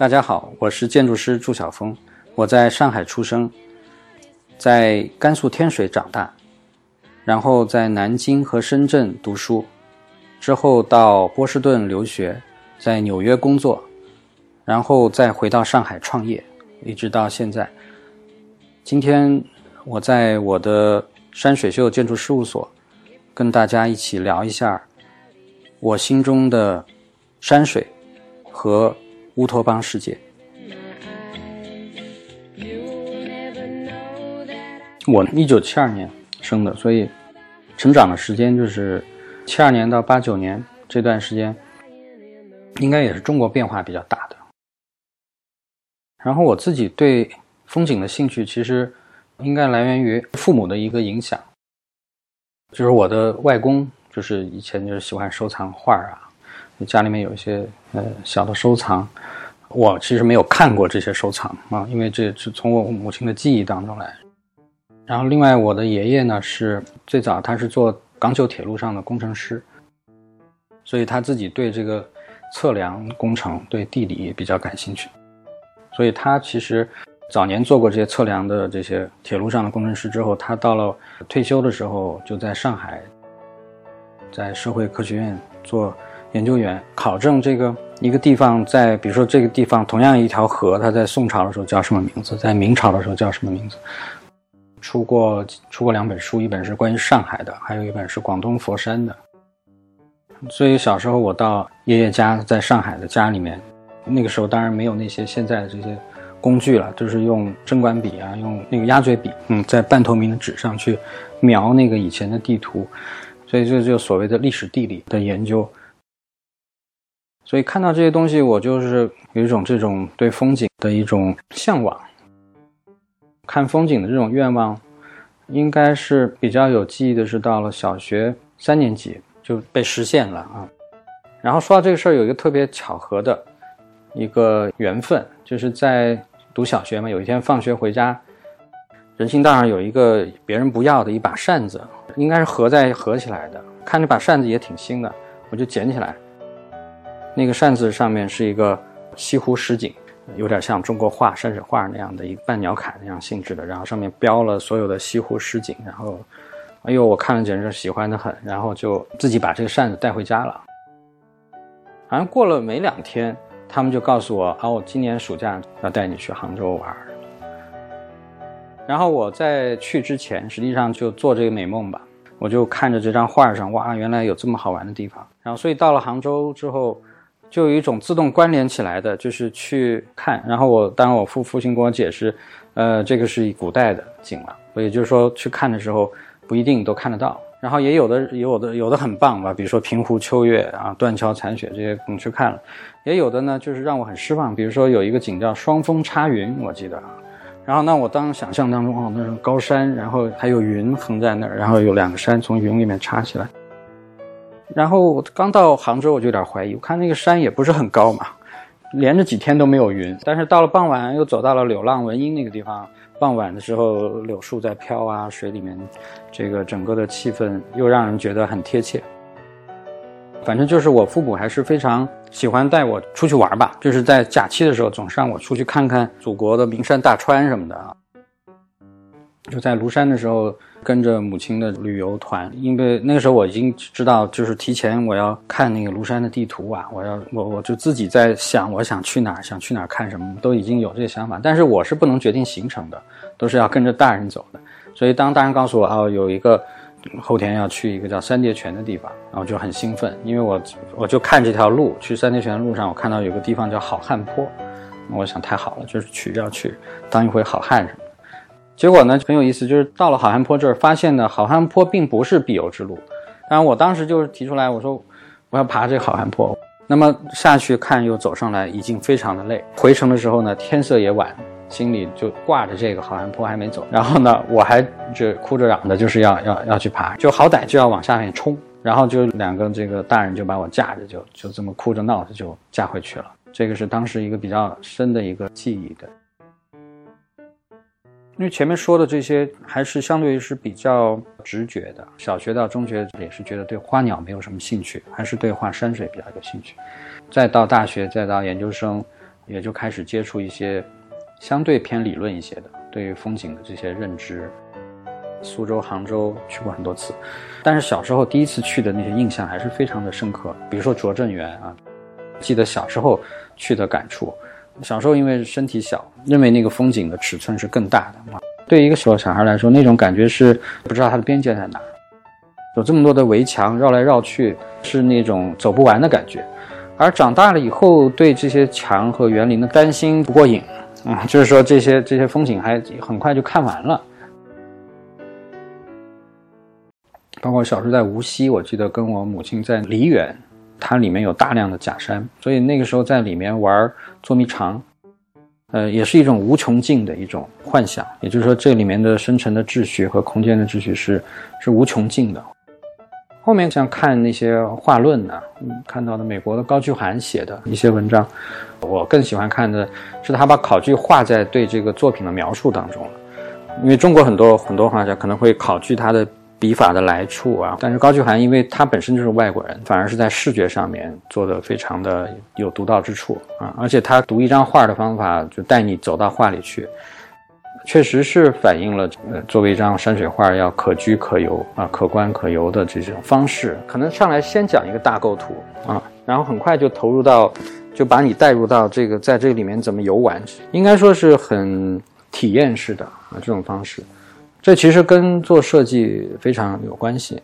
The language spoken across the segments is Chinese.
大家好，我是建筑师祝晓峰，我在上海出生，在甘肃天水长大，然后在南京和深圳读书，之后到波士顿留学，在纽约工作，然后再回到上海创业，一直到现在。今天我在我的山水秀建筑事务所跟大家一起聊一下我心中的山水和乌托邦世界。我1972年生的，所以成长的时间就是72年到89年这段时间，应该也是中国变化比较大的。然后我自己对风景的兴趣其实应该来源于父母的一个影响，就是我的外公就是以前就是喜欢收藏画啊，家里面有一些小的收藏，我其实没有看过这些收藏啊，因为这是从我母亲的记忆当中来。然后另外我的爷爷呢是最早他是做港九铁路上的工程师，所以他自己对这个测量工程对地理也比较感兴趣，所以他其实早年做过这些测量的这些铁路上的工程师之后，他到了退休的时候就在上海在社会科学院做研究员，考证这个一个地方在比如说这个地方同样一条河，它在宋朝的时候叫什么名字，在明朝的时候叫什么名字。出过2本书，一本是关于上海的，还有一本是广东佛山的。所以小时候我到爷爷家，在上海的家里面，那个时候当然没有那些现在的这些工具了，就是用针管笔啊，用那个鸭嘴笔，在半透明的纸上去描那个以前的地图，所以这就所谓的历史地理的研究。所以看到这些东西，我就是有一种这种对风景的一种向往。看风景的这种愿望应该是比较有记忆的，是到了小学3年级就被实现了啊。然后说到这个事儿，有一个特别巧合的一个缘分，就是在读小学嘛，有一天放学回家，人行道上有一个别人不要的一把扇子，应该是合起来的，看这把扇子也挺新的，我就捡起来。那个扇子上面是一个西湖十景，有点像中国画山水画那样的一个半鸟瞰那样性质的，然后上面标了所有的西湖十景，然后我看了简直喜欢得很，然后就自己把这个扇子带回家了。好像过了没2天，他们就告诉我我今年暑假要带你去杭州玩。然后我在去之前实际上就做这个美梦吧，我就看着这张画上，哇，原来有这么好玩的地方。然后所以到了杭州之后，就有一种自动关联起来的，就是去看。然后当然我父亲跟我解释，这个是古代的景了，也就是说去看的时候不一定都看得到。然后也有的很棒吧，比如说平湖秋月啊、断桥残雪这些你去看了，也有的呢就是让我很失望，比如说有一个景叫双峰插云，我记得。然后我当想象当中那种高山，然后还有云横在那儿，然后有2个山从云里面插起来。然后我刚到杭州我就有点怀疑，我看那个山也不是很高嘛，连着几天都没有云，但是到了傍晚又走到了柳浪闻莺那个地方，傍晚的时候柳树在飘啊，水里面这个整个的气氛又让人觉得很贴切。反正就是我父母还是非常喜欢带我出去玩吧，就是在假期的时候总是让我出去看看祖国的名山大川什么的啊。就在庐山的时候跟着母亲的旅游团，因为那个时候我已经知道，就是提前我要看那个庐山的地图啊，我就自己在想我想去哪儿看什么，都已经有这个想法，但是我是不能决定行程的，都是要跟着大人走的。所以当大人告诉我有一个后天要去一个叫三叠泉的地方，然后就很兴奋，因为我就看这条路，去三叠泉的路上我看到有个地方叫好汉坡，我想太好了，就是要去当一回好汉什么的。结果呢很有意思，就是到了好汉坡这儿，发现呢好汉坡并不是必游之路。当然我当时就是提出来，我说我要爬这个好汉坡，那么下去看又走上来已经非常的累，回程的时候呢天色也晚，心里就挂着这个好汉坡还没走，然后呢我还哭着嚷的就是要去爬，就好歹就要往下面冲，然后就2个这个大人就把我架着，就这么哭着闹着就架回去了。这个是当时一个比较深的一个记忆的。因为前面说的这些还是相对于是比较直觉的，小学到中学也是觉得对花鸟没有什么兴趣，还是对画山水比较有兴趣。再到大学，再到研究生， 也就开始接触一些相对偏理论一些的对于风景的这些认知。苏州、杭州去过很多次，但是小时候第一次去的那些印象还是非常的深刻。比如说拙政园啊，记得小时候去的感触。小时候因为身体小，认为那个风景的尺寸是更大的。对于一个小孩来说，那种感觉是不知道它的边界在哪，有这么多的围墙绕来绕去，是那种走不完的感觉。而长大了以后，对这些墙和园林的担心不过瘾，就是说这些风景还很快就看完了。包括小时候在无锡，我记得跟我母亲在梨园，它里面有大量的假山，所以那个时候在里面玩捉迷藏，也是一种无穷尽的一种幻想。也就是说，这里面的生成的秩序和空间的秩序是无穷尽的。后面像看那些画论呢，看到的美国的高居涵写的一些文章，我更喜欢看的是他把考据画在对这个作品的描述当中了。因为中国很多画家可能会考据他的笔法的来处啊，但是高居涵因为他本身就是外国人，反而是在视觉上面做得非常的有独到之处啊，而且他读一张画的方法就带你走到画里去，确实是反映了作为一张山水画要可居可游啊，可观可游的这种方式。可能上来先讲一个大构图啊，然后很快就投入到，就把你带入到这个在这里面怎么游玩，应该说是很体验式的啊这种方式。这其实跟做设计非常有关系。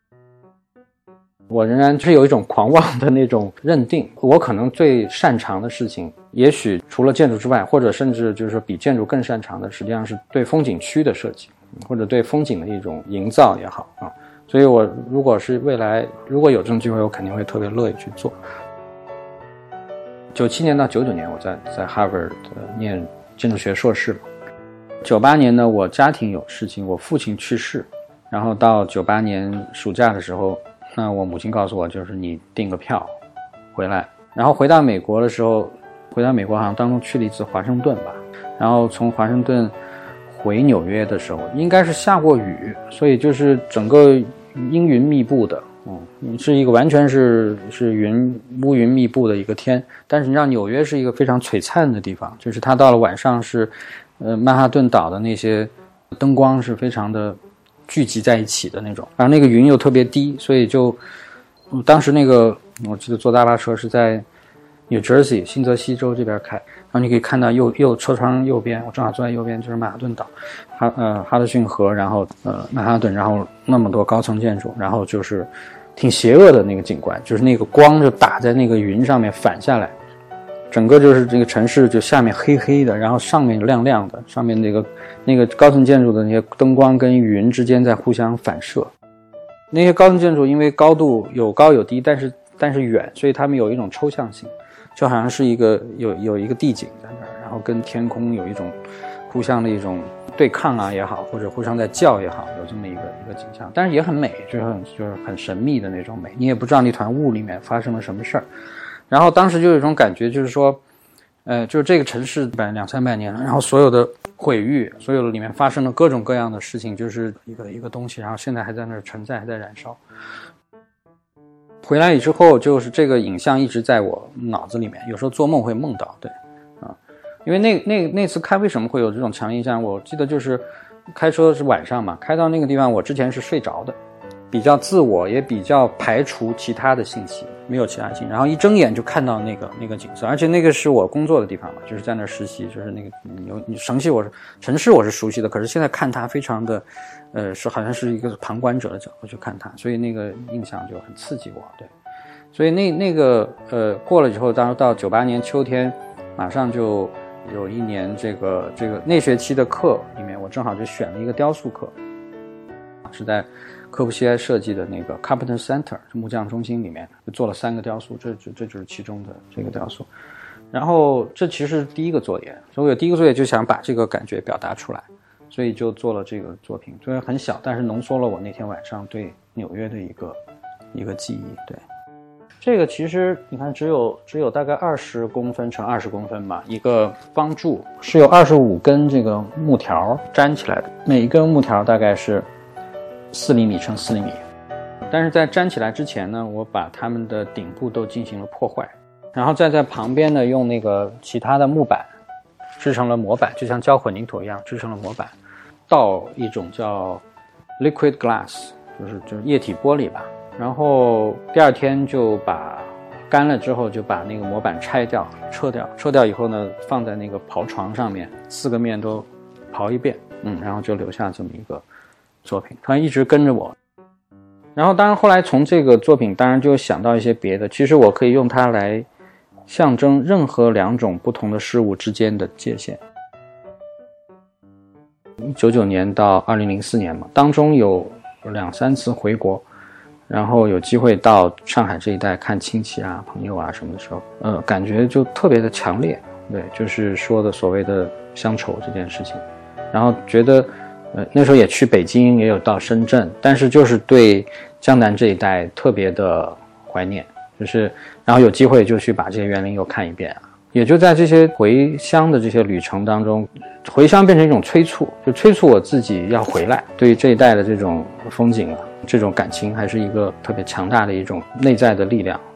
我仍然是有一种狂妄的那种认定，我可能最擅长的事情，也许除了建筑之外，或者甚至就是说比建筑更擅长的，实际上是对风景区的设计，或者对风景的一种营造也好啊。所以我如果是未来如果有这种机会，我肯定会特别乐意去做。97年到99年，我在 Harvard 念建筑学硕士嘛。98年呢，我家庭有事情，我父亲去世，然后到98年暑假的时候，那我母亲告诉我，就是你订个票回来，然后回到美国的时候，回到美国好像当中去了一次华盛顿吧，然后从华盛顿回纽约的时候，应该是下过雨，所以就是整个阴云密布的，是一个完全是乌云密布的一个天。但是你知道纽约是一个非常璀璨的地方，就是它到了晚上是曼哈顿岛的那些灯光是非常的聚集在一起的那种，然后那个云又特别低，所以就当时那个我记得坐大巴车是在 New Jersey 新泽西州这边开，然后你可以看到右车窗右边，我正好坐在右边，就是曼哈顿岛，哈德逊河，然后曼哈顿，然后那么多高层建筑，然后就是挺邪恶的那个景观，就是那个光就打在那个云上面反下来，整个就是这个城市就下面黑黑的，然后上面亮亮的，上面那个高层建筑的那些灯光跟云之间在互相反射。那些高层建筑因为高度有高有低，但是远，所以它们有一种抽象性，就好像是一个有一个地景在那儿，然后跟天空有一种互相的一种对抗啊也好，或者互相在叫也好，有这么一个景象，但是也很美，就是很神秘的那种美，你也不知道那团雾里面发生了什么事儿。然后当时就有一种感觉，就是说就是这个城市200-300年了，然后所有的毁誉，所有的里面发生了各种各样的事情，就是一个东西，然后现在还在那儿存在，还在燃烧。回来之后，就是这个影像一直在我脑子里面，有时候做梦会梦到，对啊，因为那次开为什么会有这种强印象？我记得就是开车是晚上嘛，开到那个地方，我之前是睡着的，比较自我，也比较排除其他的信息，没有其他信息，然后一睁眼就看到那个景色，而且那个是我工作的地方嘛，就是在那儿实习，就是那个城市我是熟悉的，可是现在看它非常的是好像是一个旁观者的角度去看它，所以那个印象就很刺激我，对，所以那个过了以后，当时到98年秋天，马上就有一年这个那学期的课里面，我正好就选了一个雕塑课，是在科布西耶设计的那个 Carpenter Center 木匠中心里面，就做了3个雕塑，这就是其中的这个雕塑。然后这其实是第一个作业，所以我第一个作业就想把这个感觉表达出来，所以就做了这个作品。虽然很小，但是浓缩了我那天晚上对纽约的一个记忆。对，这个其实你看只有大概20公分乘20公分吧，一个方柱是有25根这个木条粘起来的，每一根木条大概是4厘米乘4厘米，但是在粘起来之前呢，我把它们的顶部都进行了破坏， 然后再在旁边呢用那个其他的木板制成了模板，就像胶混凝土一样制成了模板，倒一种叫 liquid glass， 就是液体玻璃吧。然后第二天就把干了之后就把那个模板拆掉撤掉以后呢放在那个刨床上面，4个面都刨一遍，然后就留下这么一个作品，它一直跟着我。然后当然后来从这个作品当然就想到一些别的，其实我可以用它来象征任何2种不同的事物之间的界限。1999年到2004年嘛，当中有2-3次回国，然后有机会到上海这一带看亲戚啊朋友啊什么的时候，感觉就特别的强烈，对，就是说的所谓的乡愁这件事情。然后觉得那时候也去北京，也有到深圳，但是就是对江南这一带特别的怀念，就是然后有机会就去把这些园林又看一遍啊。也就在这些回乡的这些旅程当中，回乡变成一种催促，就催促我自己要回来。对于这一带的这种风景啊，这种感情还是一个特别强大的一种内在的力量。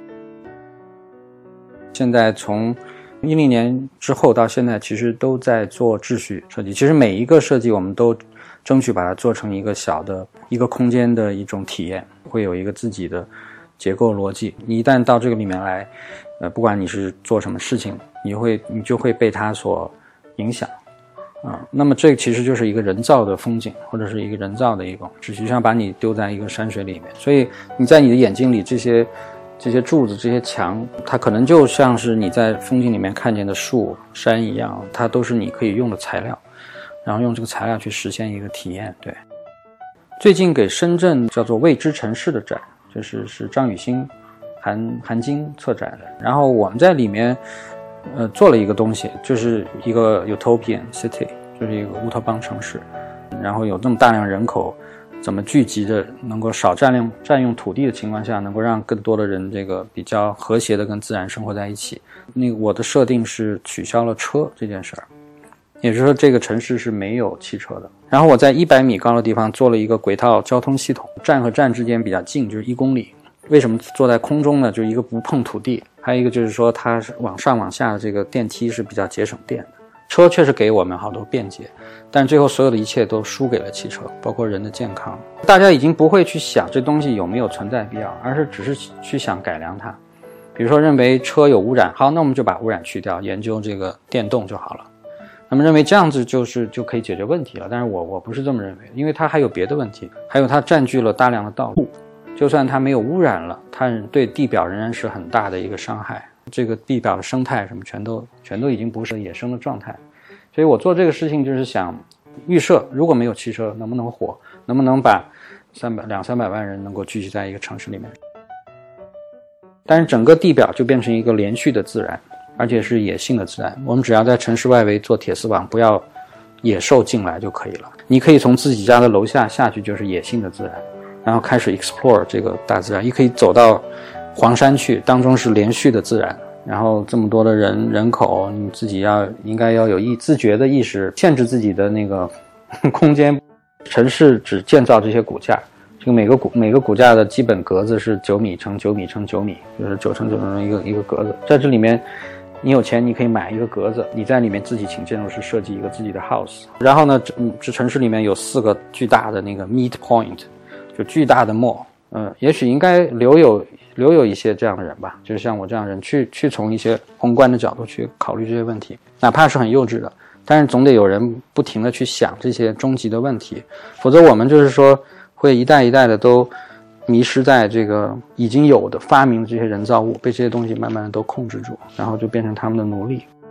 现在从2010年之后到现在，其实都在做秩序设计。其实每一个设计我们都争取把它做成一个小的一个空间的一种体验，会有一个自己的结构逻辑。你一旦到这个里面来，不管你是做什么事情，你就会被它所影响那么这其实就是一个人造的风景，或者是一个人造的一种秩序，就像把你丢在一个山水里面。所以你在你的眼睛里，这些柱子这些墙，它可能就像是你在风景里面看见的树山一样，它都是你可以用的材料，然后用这个材料去实现一个体验。对，最近给深圳叫做未知城市的展，是张雨欣韩晶策展的，然后我们在里面做了一个东西，就是一个 utopian city， 就是一个乌托邦城市，然后有这么大量人口，怎么聚集的能够少占用土地的情况下，能够让更多的人这个比较和谐的跟自然生活在一起。那个我的设定是取消了车这件事儿，也就是说这个城市是没有汽车的。然后我在100米高的地方做了一个轨道交通系统，站和站之间比较近，就是1公里。为什么坐在空中呢？就一个不碰土地，还有一个就是说它是往上往下的这个电梯是比较节省电的。车确实给我们好多便捷，但最后所有的一切都输给了汽车，包括人的健康。大家已经不会去想这东西有没有存在必要，而是只是去想改良它。比如说认为车有污染，好，那我们就把污染去掉，研究这个电动就好了。那么认为这样子就可以解决问题了，但是我不是这么认为，因为它还有别的问题，还有它占据了大量的道路，就算它没有污染了，它对地表仍然是很大的一个伤害。这个地表的生态什么全都已经不是野生的状态。所以我做这个事情就是想预设，如果没有汽车能不能活，能不能把200-300万人能够聚集在一个城市里面。但是整个地表就变成一个连续的自然，而且是野性的自然。我们只要在城市外围做铁丝网，不要野兽进来就可以了。你可以从自己家的楼下下去，就是野性的自然，然后开始 explore 这个大自然。也可以走到黄山去，当中是连续的自然。然后这么多的人口，你自己应该要有自觉的意识，限制自己的那个空间。城市只建造这些骨架，这个每个骨架的基本格子是9米乘9米乘9米，就是9乘9乘一个格子。在这里面你有钱你可以买一个格子，你在里面自己请建筑师设计一个自己的 house。 然后呢这城市里面有4个巨大的那个 meet point， 就巨大的 mall。也许应该留有一些这样的人吧，就是像我这样的人去从一些宏观的角度去考虑这些问题，哪怕是很幼稚的，但是总得有人不停地去想这些终极的问题，否则我们就是说会一代一代的都迷失在这个已经有的发明的这些人造物，被这些东西慢慢的都控制住，然后就变成他们的奴隶。